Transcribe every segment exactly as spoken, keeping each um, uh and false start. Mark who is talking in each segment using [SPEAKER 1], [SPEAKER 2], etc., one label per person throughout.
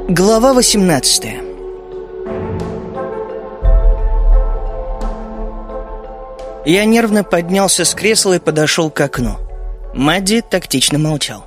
[SPEAKER 1] Глава восемнадцатая. Я нервно поднялся с кресла и подошел к окну. Мадди тактично молчал.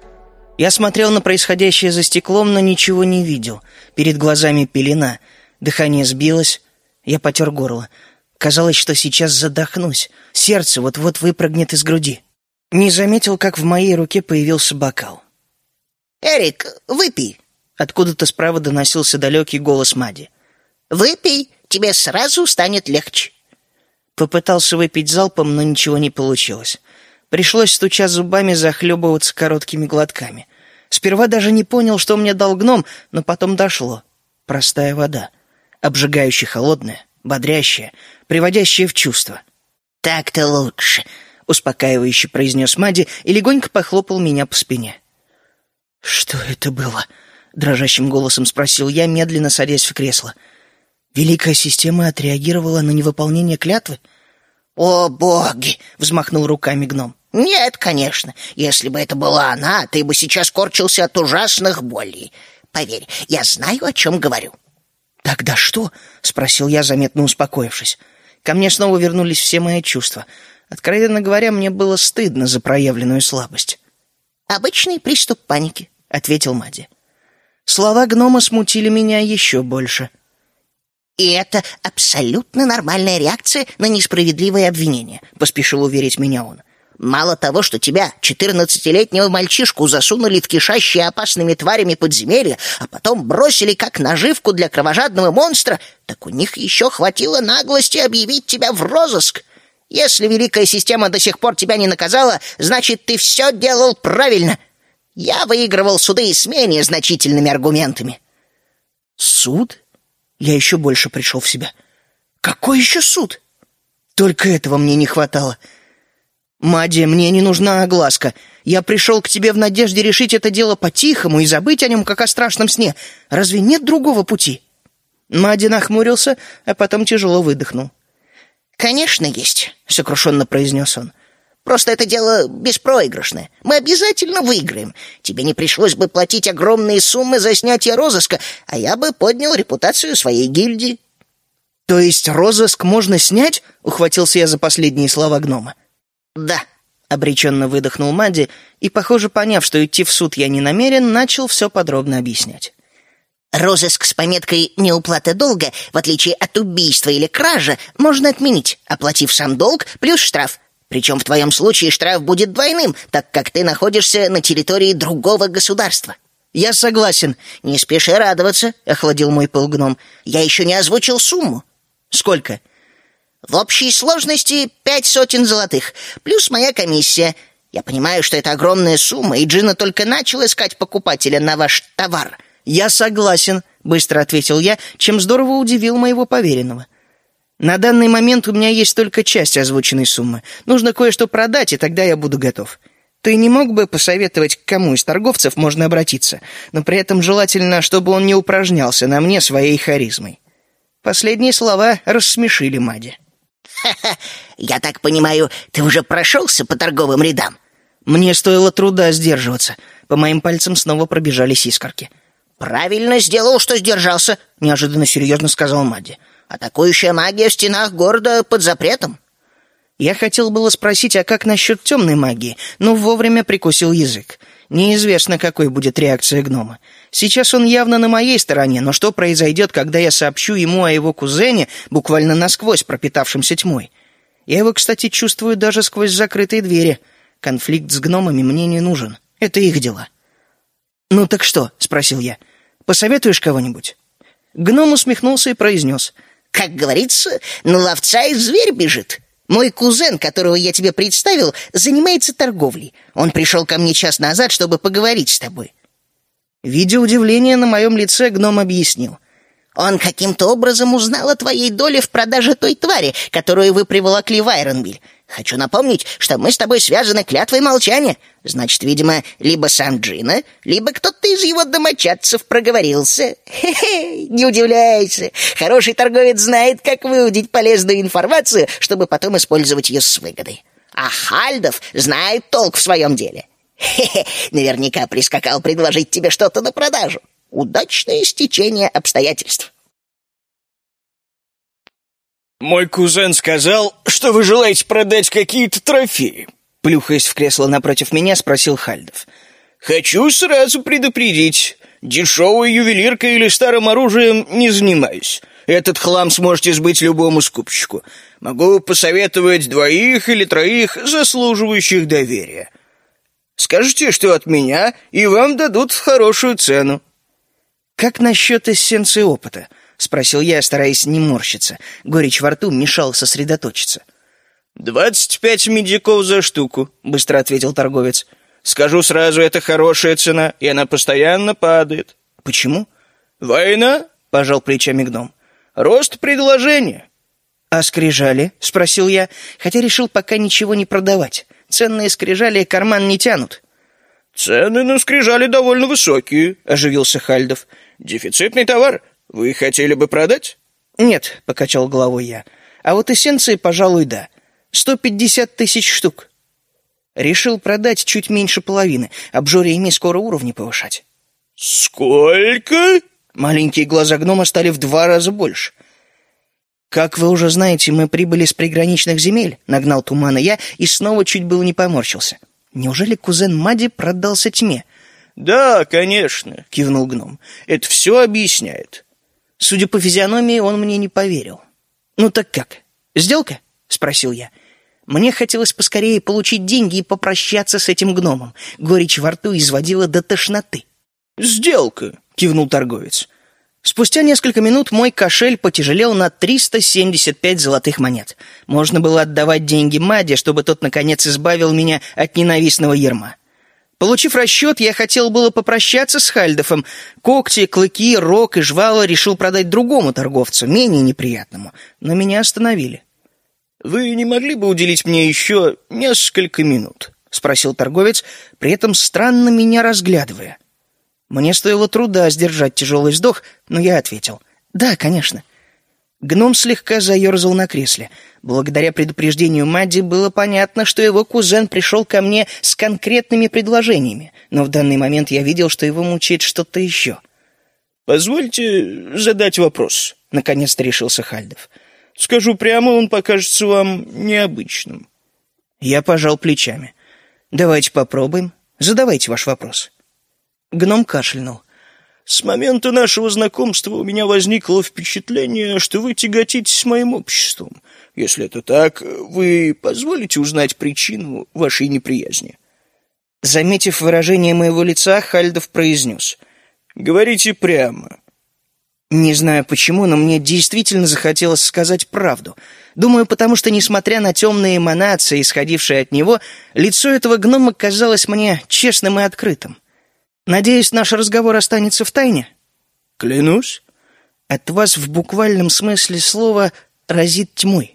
[SPEAKER 1] Я смотрел на происходящее за стеклом, но ничего не видел. Перед глазами пелена, дыхание сбилось, я потер горло. Казалось, что сейчас задохнусь, сердце вот-вот выпрыгнет из груди. Не заметил, как в моей руке появился бокал.
[SPEAKER 2] «Эрик, выпей!»
[SPEAKER 1] Откуда-то справа доносился далекий голос Мадди.
[SPEAKER 2] «Выпей, тебе сразу станет легче».
[SPEAKER 1] Попытался выпить залпом, но ничего не получилось. Пришлось, стуча зубами, захлебываться короткими глотками. Сперва даже не понял, что мне дал гном, но потом дошло. Простая вода, обжигающе холодная, бодрящая, приводящая в чувство.
[SPEAKER 2] «Так-то лучше»,
[SPEAKER 1] — успокаивающе произнес Мадди и легонько похлопал меня по спине. «Что это было?» — дрожащим голосом спросил я, медленно садясь в кресло. «Великая система отреагировала на невыполнение клятвы?»
[SPEAKER 2] «О, боги!» —
[SPEAKER 1] взмахнул руками гном.
[SPEAKER 2] «Нет, конечно. Если бы это была она, ты бы сейчас корчился от ужасных болей. Поверь, я знаю, о чем говорю».
[SPEAKER 1] «Тогда что?» — спросил я, заметно успокоившись. Ко мне снова вернулись все мои чувства. Откровенно говоря, мне было стыдно за проявленную слабость.
[SPEAKER 2] «Обычный приступ паники»,
[SPEAKER 1] — ответил Мадди. Слова гнома смутили меня еще больше.
[SPEAKER 2] «И это абсолютно нормальная реакция на несправедливое обвинение», — поспешил уверить меня он. «Мало того, что тебя, четырнадцатилетнего мальчишку, засунули в кишащие опасными тварями подземелья, а потом бросили как наживку для кровожадного монстра, так у них еще хватило наглости объявить тебя в розыск. Если великая система до сих пор тебя не наказала, значит, ты все делал правильно. Я выигрывал суды с менее значительными аргументами».
[SPEAKER 1] «Суд?» Я еще больше пришел в себя. «Какой еще суд?» Только этого мне не хватало. «Мадди, мне не нужна огласка. Я пришел к тебе в надежде решить это дело по-тихому и забыть о нем, как о страшном сне. Разве нет другого пути?» Мадди нахмурился, а потом тяжело выдохнул.
[SPEAKER 2] «Конечно есть», — сокрушенно произнес он. «Просто это дело беспроигрышное. Мы обязательно выиграем. Тебе не пришлось бы платить огромные суммы за снятие розыска, а я бы поднял репутацию своей гильдии».
[SPEAKER 1] «То есть розыск можно снять?» — ухватился я за последние слова гнома.
[SPEAKER 2] «Да»,
[SPEAKER 1] — обреченно выдохнул Мадди и, похоже, поняв, что идти в суд я не намерен, начал все подробно объяснять.
[SPEAKER 2] «Розыск с пометкой «неуплата долга», в отличие от убийства или кражи, можно отменить, оплатив сам долг плюс штраф. Причем в твоем случае штраф будет двойным, так как ты находишься на территории другого государства».
[SPEAKER 1] «Я согласен».
[SPEAKER 2] «Не спеши радоваться», — охладил мой пыл гном. «Я еще не озвучил сумму».
[SPEAKER 1] «Сколько?»
[SPEAKER 2] «В общей сложности пять сотен золотых, плюс моя комиссия. Я понимаю, что это огромная сумма, и Джина только начал искать покупателя на ваш товар».
[SPEAKER 1] «Я согласен», — быстро ответил я, чем здорово удивил моего поверенного. «На данный момент у меня есть только часть озвученной суммы. Нужно кое-что продать, и тогда я буду готов. Ты не мог бы посоветовать, к кому из торговцев можно обратиться, но при этом желательно, чтобы он не упражнялся на мне своей харизмой?» Последние слова рассмешили Мадди.
[SPEAKER 2] «Ха-ха, я так понимаю, ты уже прошелся по торговым рядам?»
[SPEAKER 1] Мне стоило труда сдерживаться. По моим пальцам снова пробежались искорки.
[SPEAKER 2] «Правильно сделал, что сдержался», — неожиданно серьезно сказал Мадди. «Атакующая магия в стенах города под запретом».
[SPEAKER 1] Я хотел было спросить, а как насчет темной магии, но вовремя прикусил язык. Неизвестно, какой будет реакция гнома. Сейчас он явно на моей стороне, но что произойдет, когда я сообщу ему о его кузене, буквально насквозь пропитавшемся тьмой? Я его, кстати, чувствую даже сквозь закрытые двери. Конфликт с гномами мне не нужен. Это их дела. «Ну так что?» — спросил я. «Посоветуешь кого-нибудь?» Гном усмехнулся и произнес.
[SPEAKER 2] «Как говорится, на ловца и зверь бежит. Мой кузен, которого я тебе представил, занимается торговлей. Он пришел ко мне час назад, чтобы поговорить с тобой».
[SPEAKER 1] Видя удивление на моем лице, гном объяснил.
[SPEAKER 2] «Он каким-то образом узнал о твоей доле в продаже той твари, которую вы приволокли в Айронвиль. Хочу напомнить, что мы с тобой связаны клятвой молчания. Значит, видимо, либо сам Джина, либо кто-то из его домочадцев проговорился. Хе-хе, не удивляйся. Хороший торговец знает, как выудить полезную информацию, чтобы потом использовать ее с выгодой. А Хальдов знает толк в своем деле. Хе-хе, наверняка прискакал предложить тебе что-то на продажу». Удачное стечение обстоятельств.
[SPEAKER 3] «Мой кузен сказал, что вы желаете продать какие-то трофеи», — плюхаясь в кресло напротив меня, спросил Хальдов. «Хочу сразу предупредить. Дешевой ювелиркой или старым оружием не занимаюсь. Этот хлам сможете сбыть любому скупщику. Могу посоветовать двоих или троих, заслуживающих доверия. Скажите, что от меня, и вам дадут хорошую цену».
[SPEAKER 1] «Как насчет эссенции опыта?» — спросил я, стараясь не морщиться. Горечь во рту мешал сосредоточиться.
[SPEAKER 3] «Двадцать пять медиков за штуку», — быстро ответил торговец. «Скажу сразу, это хорошая цена, и она постоянно падает».
[SPEAKER 1] «Почему?»
[SPEAKER 3] «Война», — пожал плечами гном. «Рост предложения».
[SPEAKER 1] «А скрижали?» — спросил я, хотя решил пока ничего не продавать. Ценные скрижали карман не тянут.
[SPEAKER 3] «Цены на скрижали довольно высокие», — оживился Хальдов. «Дефицитный товар. Вы хотели бы продать?»
[SPEAKER 1] «Нет», — покачал головой я. «А вот эссенции, пожалуй, да. Сто пятьдесят тысяч штук». Решил продать чуть меньше половины. Обжоре ими скоро уровни повышать.
[SPEAKER 3] «Сколько?»
[SPEAKER 1] Маленькие глаза гнома стали в два раза больше. «Как вы уже знаете, мы прибыли с приграничных земель», — нагнал тумана я и снова чуть было не поморщился. Неужели кузен Мадди продался тьме?
[SPEAKER 3] «Да, конечно», — кивнул гном. «Это все объясняет».
[SPEAKER 1] Судя по физиономии, он мне не поверил. «Ну так как? Сделка?» — спросил я. Мне хотелось поскорее получить деньги и попрощаться с этим гномом. Горечь во рту изводила до тошноты.
[SPEAKER 3] «Сделка», — кивнул торговец.
[SPEAKER 1] Спустя несколько минут мой кошель потяжелел на триста семьдесят пять золотых монет. Можно было отдавать деньги Мадди, чтобы тот, наконец, избавил меня от ненавистного ярма. Получив расчет, я хотел было попрощаться с Хальдофом. Когти, клыки, рог и жвала решил продать другому торговцу, менее неприятному, но меня остановили.
[SPEAKER 3] «Вы не могли бы уделить мне еще несколько минут?» — спросил торговец, при этом странно меня разглядывая.
[SPEAKER 1] Мне стоило труда сдержать тяжелый вздох, но я ответил: «Да, конечно». Гном слегка заерзал на кресле. Благодаря предупреждению Мадди было понятно, что его кузен пришел ко мне с конкретными предложениями, но в данный момент я видел, что его мучает что-то еще.
[SPEAKER 3] «Позвольте задать вопрос», — наконец-то решился Хальдов. «Скажу прямо, он покажется вам необычным».
[SPEAKER 1] Я пожал плечами. «Давайте попробуем. Задавайте ваш вопрос». Гном кашлянул.
[SPEAKER 3] «С момента нашего знакомства у меня возникло впечатление, что вы тяготитесь моим обществом. Если это так, вы позволите узнать причину вашей неприязни?»
[SPEAKER 1] Заметив выражение моего лица, Хальдов произнес:
[SPEAKER 3] «Говорите прямо».
[SPEAKER 1] Не знаю почему, но мне действительно захотелось сказать правду. Думаю, потому что, несмотря на темные эманации, исходившие от него, лицо этого гнома казалось мне честным и открытым. «Надеюсь, наш разговор останется в тайне?»
[SPEAKER 3] «Клянусь».
[SPEAKER 1] «От вас в буквальном смысле слова разит тьмой».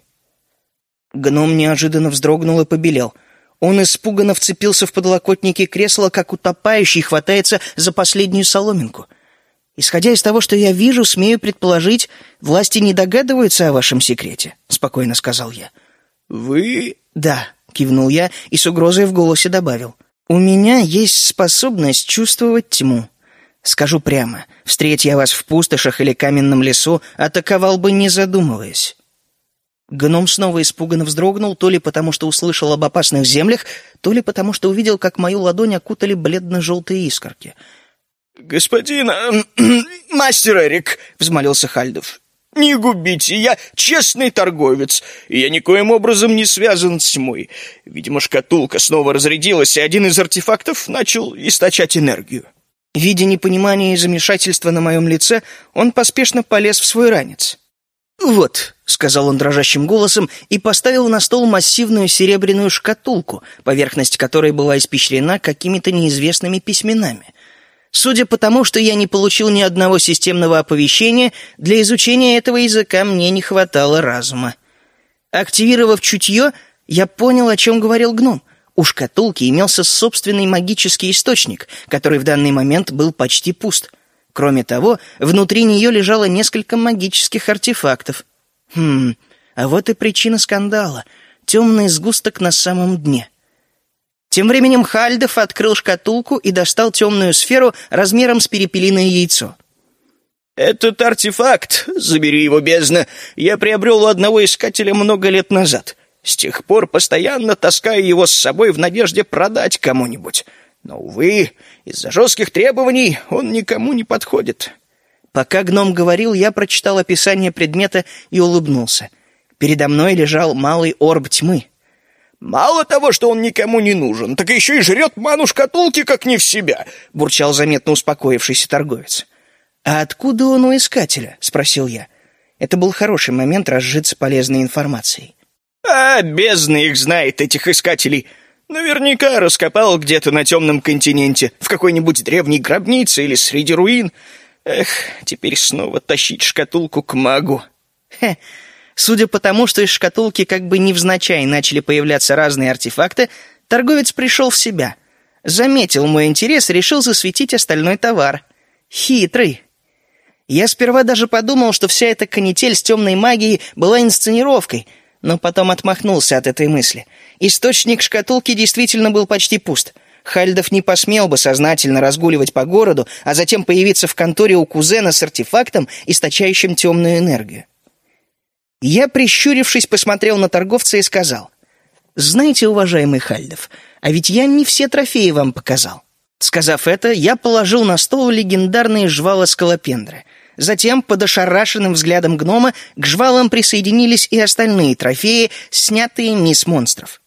[SPEAKER 1] Гном неожиданно вздрогнул и побелел. Он испуганно вцепился в подлокотники кресла, как утопающий хватается за последнюю соломинку. «Исходя из того, что я вижу, смею предположить, власти не догадываются о вашем секрете», — спокойно сказал я.
[SPEAKER 3] «Вы...»
[SPEAKER 1] «Да», — кивнул я и с угрозой в голосе добавил. «У меня есть способность чувствовать тьму. Скажу прямо, встреть я вас в пустошах или каменном лесу, атаковал бы, не задумываясь». Гном снова испуганно вздрогнул, то ли потому, что услышал об опасных землях, то ли потому, что увидел, как мою ладонь окутали бледно-желтые искорки.
[SPEAKER 3] «Господин... Э, мастер Эрик», — взмолился Хальдов, — «не губите, я честный торговец, и я никоим образом не связан с тьмой. Видимо, шкатулка снова разрядилась, и один из артефактов начал источать энергию».
[SPEAKER 1] Видя непонимание и замешательство на моем лице, он поспешно полез в свой ранец. «Вот», — сказал он дрожащим голосом и поставил на стол массивную серебряную шкатулку, поверхность которой была испещрена какими-то неизвестными письменами. Судя по тому, что я не получил ни одного системного оповещения, для изучения этого языка мне не хватало разума. Активировав чутье, я понял, о чем говорил гном. У шкатулки имелся собственный магический источник, который в данный момент был почти пуст. Кроме того, внутри нее лежало несколько магических артефактов. Хм, а вот и причина скандала. Темный сгусток на самом дне. Тем временем Хальдов открыл шкатулку и достал темную сферу размером с перепелиное яйцо.
[SPEAKER 3] «Этот артефакт, забери его, бездна, я приобрел у одного искателя много лет назад. С тех пор постоянно таскаю его с собой в надежде продать кому-нибудь. Но, увы, из-за жестких требований он никому не подходит».
[SPEAKER 1] Пока гном говорил, я прочитал описание предмета и улыбнулся. Передо мной лежал малый орб тьмы.
[SPEAKER 3] «Мало того, что он никому не нужен, так еще и жрет ману шкатулки, как не в себя», — бурчал заметно успокоившийся торговец.
[SPEAKER 1] «А откуда он у искателя?» — спросил я. Это был хороший момент разжиться полезной информацией.
[SPEAKER 3] «А, бездна их знает, этих искателей. Наверняка раскопал где-то на темном континенте, в какой-нибудь древней гробнице или среди руин. Эх, теперь снова тащить шкатулку к магу».
[SPEAKER 1] Хе. Судя по тому, что из шкатулки как бы невзначай начали появляться разные артефакты, торговец пришел в себя. Заметил мой интерес и решил засветить остальной товар. Хитрый. Я сперва даже подумал, что вся эта канитель с темной магией была инсценировкой, но потом отмахнулся от этой мысли. Источник шкатулки действительно был почти пуст. Хальдов не посмел бы сознательно разгуливать по городу, а затем появиться в конторе у кузена с артефактом, источающим темную энергию. Я, прищурившись, посмотрел на торговца и сказал: «Знаете, уважаемый Хальдов, а ведь я не все трофеи вам показал». Сказав это, я положил на стол легендарные жвала скалопендры. Затем, под ошарашенным взглядом гнома, к жвалам присоединились и остальные трофеи, снятые мисс монстров.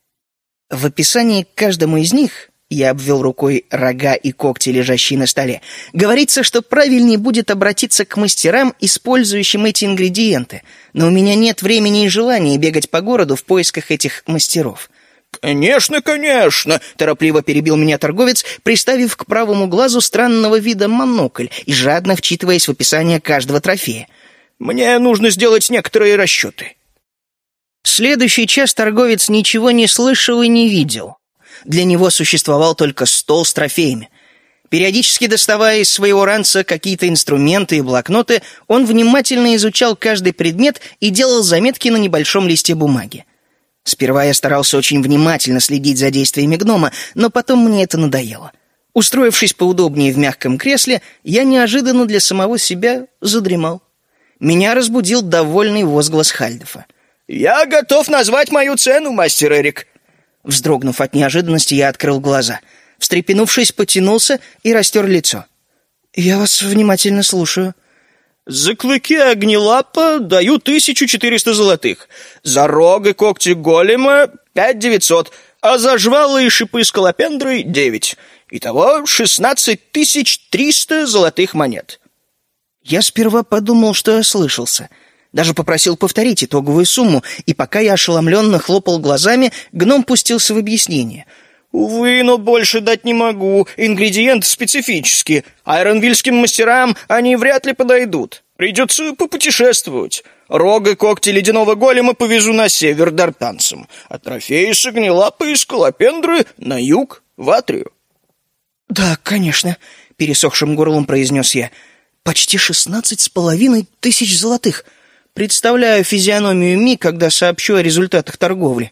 [SPEAKER 1] В описании к каждому из них, я обвел рукой рога и когти, лежащие на столе, говорится, что правильнее будет обратиться к мастерам, использующим эти ингредиенты, но у меня нет времени и желания бегать по городу в поисках этих мастеров.
[SPEAKER 3] «Конечно, конечно!» — торопливо перебил меня торговец, приставив к правому глазу странного вида монокль и жадно вчитываясь в описание каждого трофея. «Мне нужно сделать некоторые расчеты».
[SPEAKER 1] Следующий час торговец ничего не слышал и не видел. Для него существовал только стол с трофеями. Периодически доставая из своего ранца какие-то инструменты и блокноты, он внимательно изучал каждый предмет и делал заметки на небольшом листе бумаги. Сперва я старался очень внимательно следить за действиями гнома, но потом мне это надоело. Устроившись поудобнее в мягком кресле, я неожиданно для самого себя задремал. Меня разбудил довольный возглас Хальдофа.
[SPEAKER 3] «Я готов назвать мою цену, мастер Эрик».
[SPEAKER 1] Вздрогнув от неожиданности, я открыл глаза. Встрепенувшись, потянулся и растер лицо. «Я вас внимательно слушаю».
[SPEAKER 3] «За клыки огнелапа даю тысячу четыреста золотых, за рог и когти голема пять девятьсот, а за жвалы и шипы скалопендры девять. Итого шестнадцать тысяч триста золотых монет».
[SPEAKER 1] Я сперва подумал, что ослышался. Даже попросил повторить итоговую сумму, и пока я ошеломленно хлопал глазами, гном пустился в объяснение.
[SPEAKER 3] «Увы, но больше дать не могу. Ингредиенты специфические. Айронвильским мастерам они вряд ли подойдут. Придется попутешествовать. Рог и когти ледяного голема повезу на север дартанцам, а трофеи с огнелапы и скалопендры на юг, в Атрию».
[SPEAKER 1] «Да, конечно», — пересохшим горлом произнес я. «Почти шестнадцать с половиной тысяч золотых. Представляю физиономию Ми, когда сообщу о результатах торговли».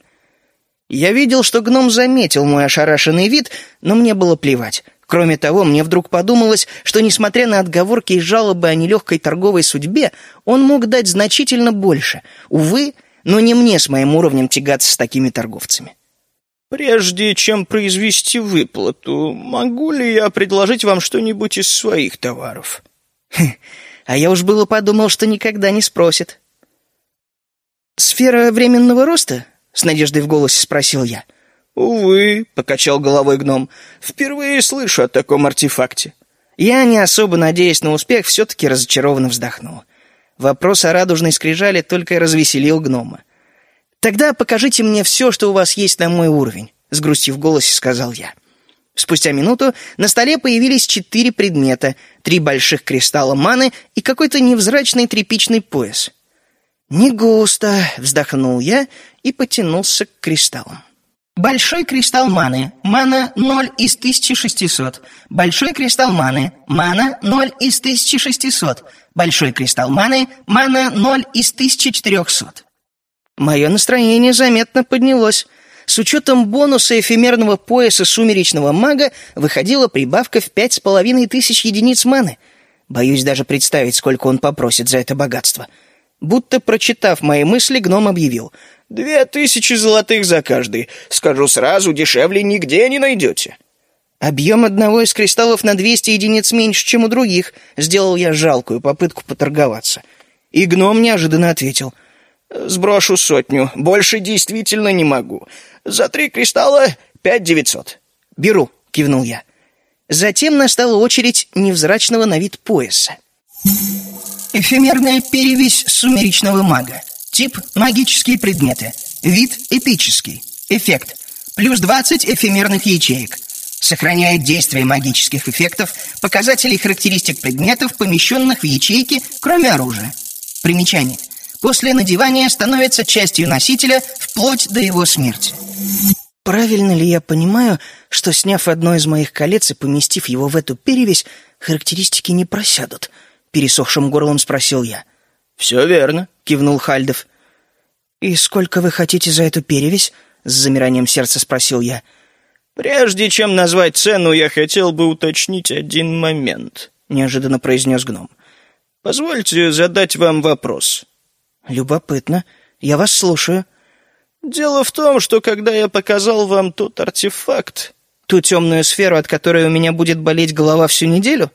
[SPEAKER 1] Я видел, что гном заметил мой ошарашенный вид, но мне было плевать. Кроме того, мне вдруг подумалось, что, несмотря на отговорки и жалобы о нелегкой торговой судьбе, он мог дать значительно больше. Увы, но не мне с моим уровнем тягаться с такими торговцами.
[SPEAKER 3] «Прежде чем произвести выплату, могу ли я предложить вам что-нибудь из своих товаров?»
[SPEAKER 1] Хм, а я уж было подумал, что никогда не спросит. «Сфера временного роста?» — с надеждой в голосе спросил я.
[SPEAKER 3] «Увы», — покачал головой гном, — «впервые слышу о таком артефакте».
[SPEAKER 1] Я, не особо надеясь на успех, все-таки разочарованно вздохнул. Вопрос о радужной скрижали только развеселил гнома. «Тогда покажите мне все, что у вас есть на мой уровень», — с грустью в голосе сказал я. Спустя минуту на столе появились четыре предмета, три больших кристалла маны и какой-то невзрачный тряпичный пояс. «Не густо», — вздохнул я и потянулся к кристаллам. Большой кристалл маны. Мана ноль из тысячи шестисот. Большой кристалл маны. Мана ноль из тысячи шестисот. Большой кристалл маны. Мана ноль из тысячи четырехсот. Мое настроение заметно поднялось. С учетом бонуса эфемерного пояса сумеречного мага выходила прибавка в пять с половиной тысяч единиц маны. Боюсь даже представить, сколько он попросит за это богатство. Будто прочитав мои мысли, гном объявил:
[SPEAKER 3] «Две тысячи золотых за каждый. Скажу сразу, дешевле нигде не найдете».
[SPEAKER 1] Объем одного из кристаллов на двести единиц меньше, чем у других. Сделал я жалкую попытку поторговаться. И гном неожиданно ответил:
[SPEAKER 3] «Сброшу сотню. Больше действительно не могу. За три кристалла пять девятьсот».
[SPEAKER 1] «Беру», — кивнул я. Затем настала очередь невзрачного на вид пояса. Эфемерная перевесь сумеречного мага. Тип — магические предметы. Вид — эпический. Эффект — плюс двадцать эфемерных ячеек. Сохраняет действие магических эффектов, показателей характеристик предметов, помещенных в ячейки, кроме оружия. Примечание. После надевания становится частью носителя вплоть до его смерти. Правильно ли я понимаю, что, сняв одно из моих колец и поместив его в эту перевесь, характеристики не просядут? Пересохшим горлом спросил я.
[SPEAKER 3] «Все верно», — кивнул Хальдов.
[SPEAKER 1] «И сколько вы хотите за эту перевесь?» — с замиранием сердца спросил я.
[SPEAKER 3] «Прежде чем назвать цену, я хотел бы уточнить один момент», — неожиданно произнес гном. «Позвольте задать вам вопрос».
[SPEAKER 1] «Любопытно. Я вас слушаю».
[SPEAKER 3] «Дело в том, что когда я показал вам тот артефакт...»
[SPEAKER 1] «Ту темную сферу, от которой у меня будет болеть голова всю неделю?»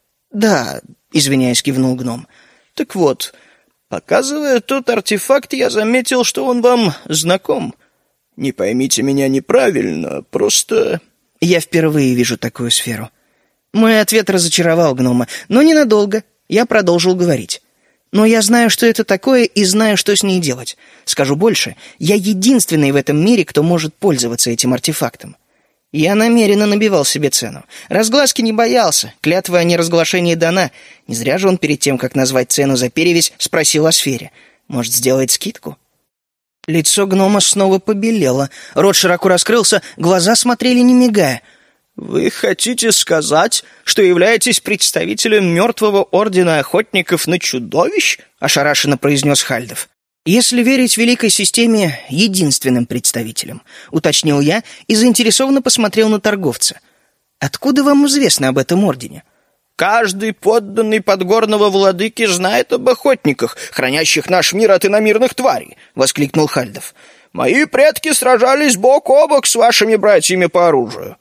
[SPEAKER 1] «Да», — извиняясь, кивнул гном.
[SPEAKER 3] «Так вот, показывая тот артефакт, я заметил, что он вам знаком. Не поймите меня неправильно, просто...»
[SPEAKER 1] «Я впервые вижу такую сферу». Мой ответ разочаровал гнома, но ненадолго. Я продолжил говорить. «Но я знаю, что это такое, и знаю, что с ней делать. Скажу больше, я единственный в этом мире, кто может пользоваться этим артефактом». Я намеренно набивал себе цену. Разгласки не боялся, клятва о неразглашении дана. Не зря же он перед тем, как назвать цену за перевесь, спросил о сфере. Может, сделает скидку? Лицо гнома снова побелело, рот широко раскрылся, глаза смотрели не мигая.
[SPEAKER 3] «Вы хотите сказать, что являетесь представителем мертвого ордена охотников на чудовищ?» — ошарашенно произнес Хальдов.
[SPEAKER 1] «Если верить великой системе, единственным представителем», — уточнил я и заинтересованно посмотрел на торговца. «Откуда вам известно об этом ордене?»
[SPEAKER 3] «Каждый подданный подгорного владыки знает об охотниках, хранящих наш мир от иномирных тварей», — воскликнул Хальдов. «Мои предки сражались бок о бок с вашими братьями по оружию».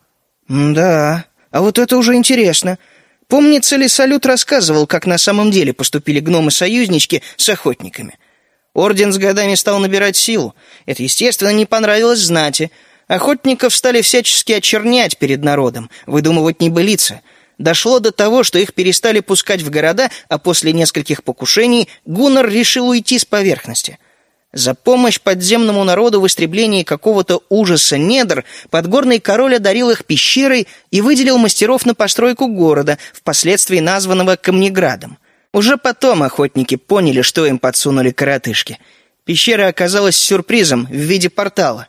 [SPEAKER 1] «Да, а вот это уже интересно. Помнится ли, Салют рассказывал, как на самом деле поступили гномы-союзнички с охотниками? Орден с годами стал набирать силу. Это, естественно, не понравилось знати. Охотников стали всячески очернять перед народом, выдумывать небылицы. Дошло до того, что их перестали пускать в города, а после нескольких покушений Гуннар решил уйти с поверхности. За помощь подземному народу в истреблении какого-то ужаса недр подгорный король одарил их пещерой и выделил мастеров на постройку города, впоследствии названного Камнеградом. Уже потом охотники поняли, что им подсунули коротышки. Пещера оказалась сюрпризом в виде портала.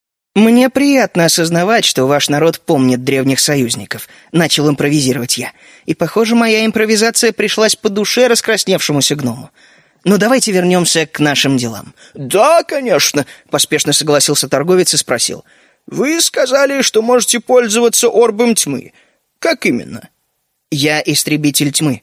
[SPEAKER 1] «Мне приятно осознавать, что ваш народ помнит древних союзников», — начал импровизировать я. И, похоже, моя импровизация пришлась по душе раскрасневшемуся гному. «Но давайте вернемся к нашим делам».
[SPEAKER 3] «Да, конечно», — поспешно согласился торговец и спросил. «Вы сказали, что можете пользоваться орбом тьмы. Как именно?»
[SPEAKER 1] «Я истребитель тьмы».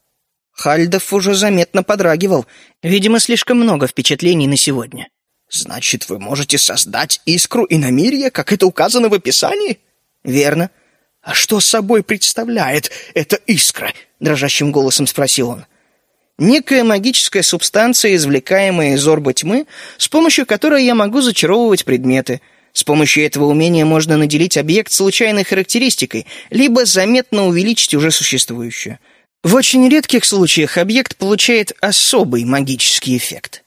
[SPEAKER 1] Хальдов уже заметно подрагивал. Видимо, слишком много впечатлений на сегодня.
[SPEAKER 3] «Значит, вы можете создать искру иномирья, как это указано в описании?»
[SPEAKER 1] «Верно».
[SPEAKER 3] «А что собой представляет эта искра?» — дрожащим голосом спросил он.
[SPEAKER 1] «Некая магическая субстанция, извлекаемая из орба тьмы, с помощью которой я могу зачаровывать предметы. С помощью этого умения можно наделить объект случайной характеристикой, либо заметно увеличить уже существующую. В очень редких случаях объект получает особый магический эффект».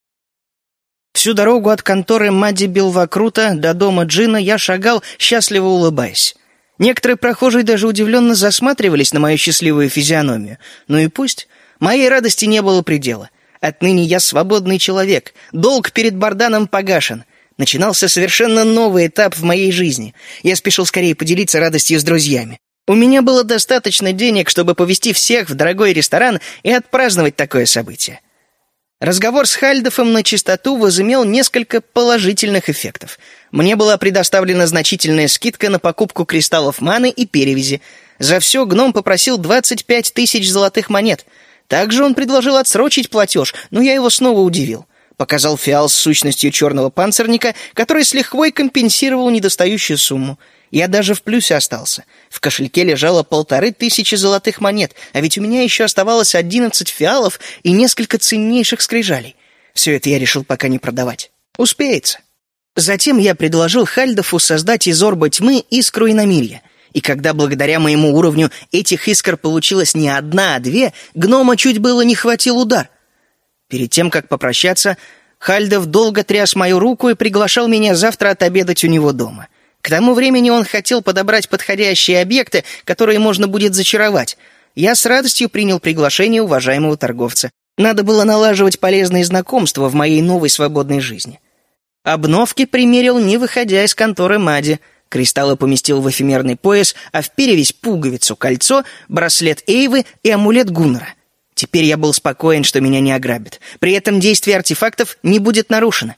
[SPEAKER 1] Всю дорогу от конторы Мадди Белвакрута до дома Джина я шагал, счастливо улыбаясь. Некоторые прохожие даже удивленно засматривались на мою счастливую физиономию. Ну и пусть. Моей радости не было предела. Отныне я свободный человек. Долг перед Барданом погашен. Начинался совершенно новый этап в моей жизни. Я спешил скорее поделиться радостью с друзьями. У меня было достаточно денег, чтобы повезти всех в дорогой ресторан и отпраздновать такое событие. Разговор с Хальдофом на чистоту возымел несколько положительных эффектов. Мне была предоставлена значительная скидка на покупку кристаллов маны и перевязи. За все гном попросил двадцать пять тысяч золотых монет. Также он предложил отсрочить платеж, но я его снова удивил. Показал фиал с сущностью черного панцирника, который с лихвой компенсировал недостающую сумму. Я даже в плюсе остался. В кошельке лежало полторы тысячи золотых монет, а ведь у меня еще оставалось одиннадцать фиалов и несколько ценнейших скрижалей. Все это я решил пока не продавать. Успеется. Затем я предложил Хальдофу создать из орба тьмы искру иномирья. И когда благодаря моему уровню этих искр получилось не одна, а две, гнома чуть было не хватил удар. Перед тем, как попрощаться, Хальдоф долго тряс мою руку и приглашал меня завтра отобедать у него дома. К тому времени он хотел подобрать подходящие объекты, которые можно будет зачаровать. Я с радостью принял приглашение уважаемого торговца. Надо было налаживать полезные знакомства в моей новой свободной жизни. Обновки примерил, не выходя из конторы Мади. Кристаллы поместил в эфемерный пояс, а в перевязь пуговицу, кольцо, браслет Эйвы и амулет Гуннера. Теперь я был спокоен, что меня не ограбят. При этом действие артефактов не будет нарушено.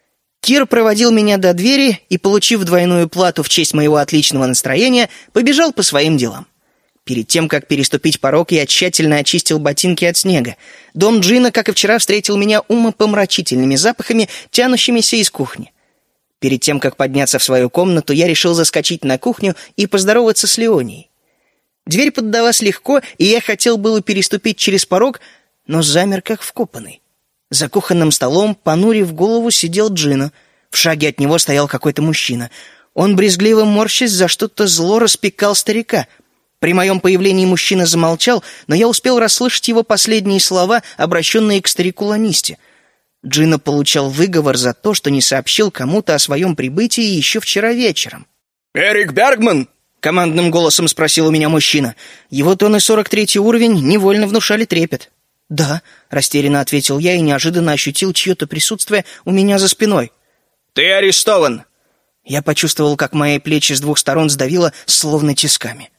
[SPEAKER 1] Кир проводил меня до двери и, получив двойную плату в честь моего отличного настроения, побежал по своим делам. Перед тем, как переступить порог, я тщательно очистил ботинки от снега. Дом Джина, как и вчера, встретил меня умопомрачительными запахами, тянущимися из кухни. Перед тем, как подняться в свою комнату, я решил заскочить на кухню и поздороваться с Леонией. Дверь поддалась легко, и я хотел было переступить через порог, но замер как вкопанный. За кухонным столом, понурив голову, сидел Джино. В шаге от него стоял какой-то мужчина. Он, брезгливо морщась, за что-то зло распекал старика. При моем появлении мужчина замолчал, но я успел расслышать его последние слова, обращенные к старику Ланисте. Джино получал выговор за то, что не сообщил кому-то о своем прибытии еще вчера вечером.
[SPEAKER 3] «Эрик Бергман?»
[SPEAKER 1] — командным голосом спросил у меня мужчина. Его тон и сорок третий уровень невольно внушали трепет. «Да», — растерянно ответил я и неожиданно ощутил чье-то присутствие у меня за спиной.
[SPEAKER 3] «Ты арестован!»
[SPEAKER 1] Я почувствовал, как мои плечи с двух сторон сдавило, словно тисками.